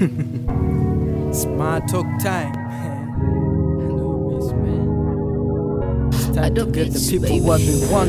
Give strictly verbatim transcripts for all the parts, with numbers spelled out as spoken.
Smart talk time, man. I know you miss, man. It's time to get the people baby. What they want.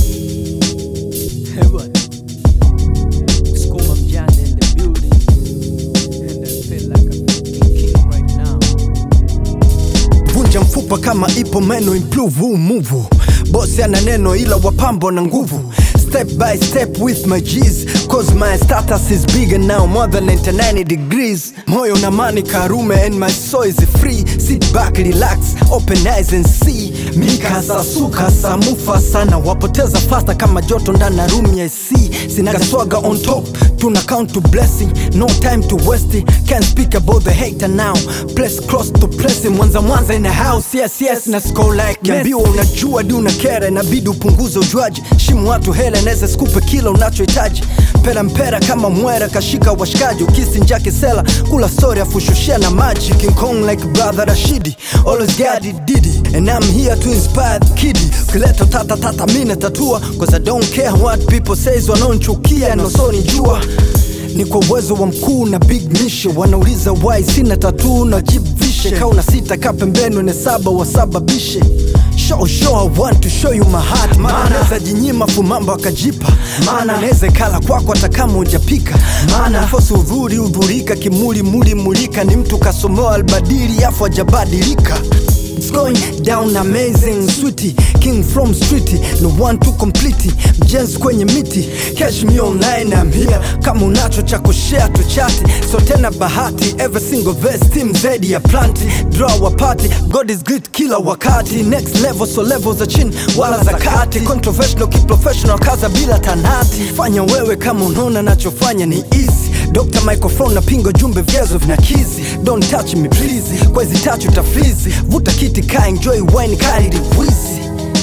Hey, what? School I'm John in the building, and I feel like I'm fucking king right now. Vunja mfupa kama ipo meno, improve move. Bosi ana neno ila wapambo na nguvu. Step by step with my G's, cause my status is bigger now, more than ninety-nine degrees. Moyo na mani karume and my soul is free. Sit back, relax, open eyes and see. Mika sasuka samufa sana, wapoteza faster kama joto ndana room ya C. Sinaga swaga on top, tuna count to blessing. No time to waste it, can't speak about the hater now. Place close to pressing, mwanza mwanza in the house. Yes yes, na score like yambiwa unajua di unakera. Inabidi upunguze ujuaji, shimu watu hele neze skupe kila unachohitaji. Pera mpera kama mwera kashika washikaji. Ukisi njake sela, kula story afushushia na maji. King Kong like brother Rashidi, always got it diddy. And I'm here to inspire the kiddie. Kileto tata tata mina tatua, cause I don't care what people says. Wanaonchukia no so nijua. Ni kwa uwezo wa mkuu na big mission. Wanauliza why sina tattoo na jibvishe. Kauna sita kapembeno ne saba wasababishe. Show show I want to show you my heart. Mana neza jinyima fumamba wakajipa. Mana neze kala kwako hata kama hujapika. Mana fosu udhuri udhurika kimuli muli mulika. Ni mtu kasomoa albadili afu hajabadilika. It's going down amazing, sweetie. King from streety, no one to complete it. Mjenzi kwenye miti, catch me online, I'm here. Kama unacho cha kushare tu chati. So tena bahati, every single verse team zedi ya planti. Draw a party, God is great kila wakati. Next level, so levels za chini, wala za kati. Controversial, keep professional, kaza bila tanati. Fanya wewe kama unaona nachofanya ni easy. Doctor microphone na pingo jumbe vyezo vina kizi. Don't touch me please, kwa hizi touch utafizi. Vuta kiti ka enjoy wine kali di wizi.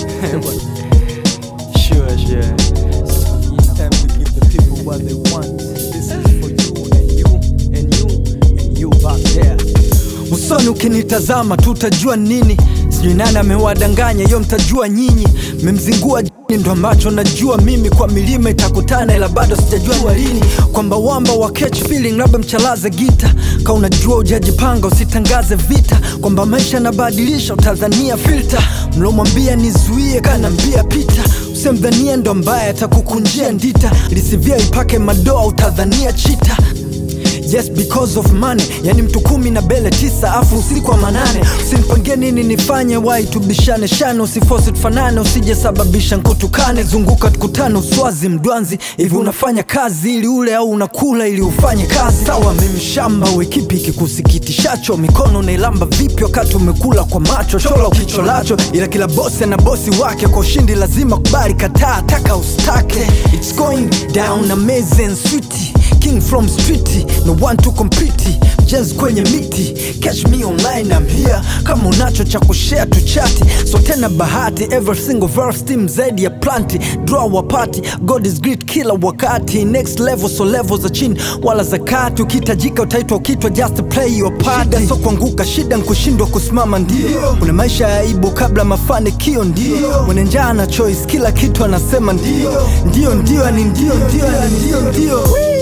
Sure, sure. So it's time to give the people what they want. This is for you and you and you and you back there. Usoni ukinitazama tutajua nini. Sijui nani amewadanganya, yo mtajua nyinyi. Memzingua jini ndo ambacho najua mimi. Kwa milima itakutana ila bado sijajua lini. Kwamba wamba wa catch feeling labda mchalaze gita. Ka unajua ujajipanga usitangaze vita. Kwamba maisha nabadilisha utadhania filter. Mlomwambia nizuie kanambia pita. Usemdhania ndo mbaya atakukunjia ndita. Ilisivia ipake madoa utadhania chita. Yes because of money, yani mtu kumi na bele tisa afu usiku wa manane. Usinipangie nini nifanye, wai tubishane shane. Usiforce tufanane, usije sababisha nkutukane. Zunguka tukutane uswazi mdwanzi. Hivi unafanya kazi ili ule au unakula ili ufanye kazi. Sawa mimi shamba wekipi kikusikitishacho. Mikono nailamba vipi wakati umekula kwa macho. Chola ukicholacho, ila kila bosi na bosi wake. Kwa ushindi lazima kubali kataa, taka ustake. It's going down amazing sweetie. King from streety, no one to compete. Jazz kwenye miti, catch me online, I'm here. Kama unacho cha kushare tu chati. So tena bahati, every single verse team zedi ya planti. Draw a party, God is great kila wakati. Next level, so levels za chini wala za kati. Ukitajika utaitwa ukitwa, just play your part. Shida so kuanguka, shida nkushindwa kusimama ndio. Una maisha ya aibu kabla mafanikio ndio. Mwenye njaa na choice, kila kitu anasema ndio. Ndio ndio ni ndio ndio ni ndio ndio.